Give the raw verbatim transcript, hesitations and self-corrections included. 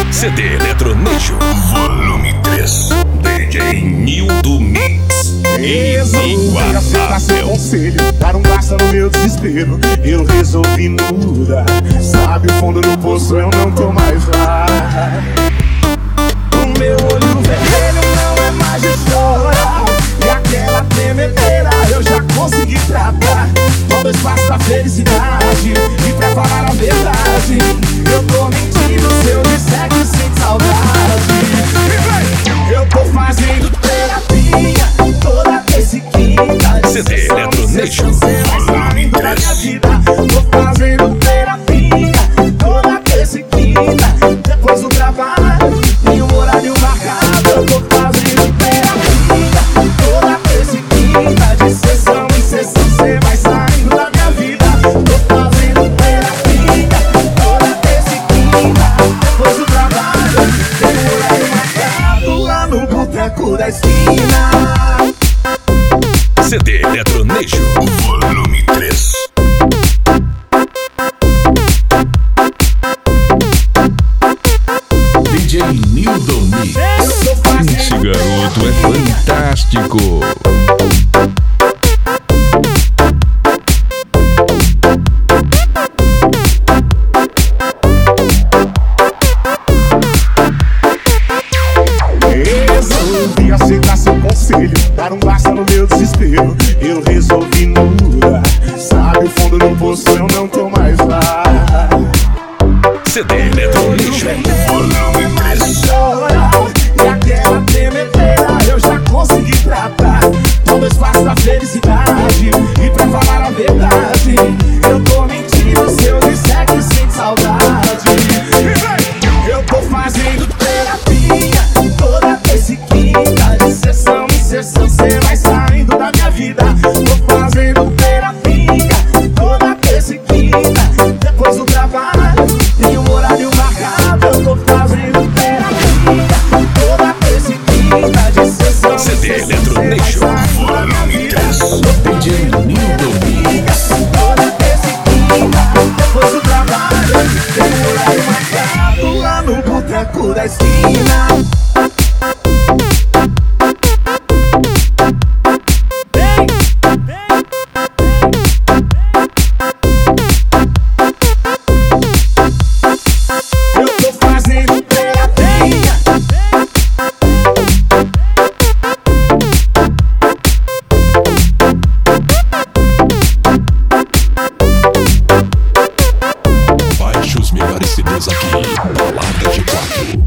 C D Eletronation Volume três, D J Nildo Mix. Inigualável. Seu conselho, dar um basta no meu desespero. Eu resolvi mudar. Sabe o fundo do poço, eu não tô mais lá. O meu olho vermelho não é mais de chorar. E aquela tremedeira eu já consegui tratar. Todo espaço da felicidade. E pra falar a verdade, eu tô mentindo se eu disser que sinto saudade. Eu tô fazendo terapia toda vez que quinta. C D Eletronation Volume três. Tô fazendo terapia toda vez que quinta. Depois do trabalho tem um horário marcado. Eu tô fazendo terapia toda vez que quinta. De sessão em sessão cê vai saindo da minha vida. Tô fazendo terapia toda vez que quinta. Depois do trabalho tem um horário marcado lá no boteco da esquina. C D Eletronation Volume três. D J Nildo Mix. Esse garoto é fantástico. Resolvi aceitar seu conselho, dar um basta no meu desespero. Eu resolvi mudar. Sabe o fundo do poço, eu não tô mais lá. C D Eletronation Volume três. E aquela tremedeira eu já consegui tratar. Todo espaço da felicidade. E pra falar a verdade, eu tô mentindo se eu disser que sinto saudade. Eu tô fazendo terapia toda vez que quinta. De sessão em sessão cê vai saindo da minha vida. Tô fazendo terapia toda vez que quinta. Depois do trabalho tem um horário marcado. Eu tô fazendo terapia toda vez que quinta. De sessão em C D sessão Eletronation cê vai saindo da minha Volume vida. três. D J Nildo Mix. Toda vez que quinta. Depois do trabalho tem um horário marcado lá no boteco da esquina. Eu tô fazendo terapia. Baixe os melhores C Ds aqui. Balada de quatro.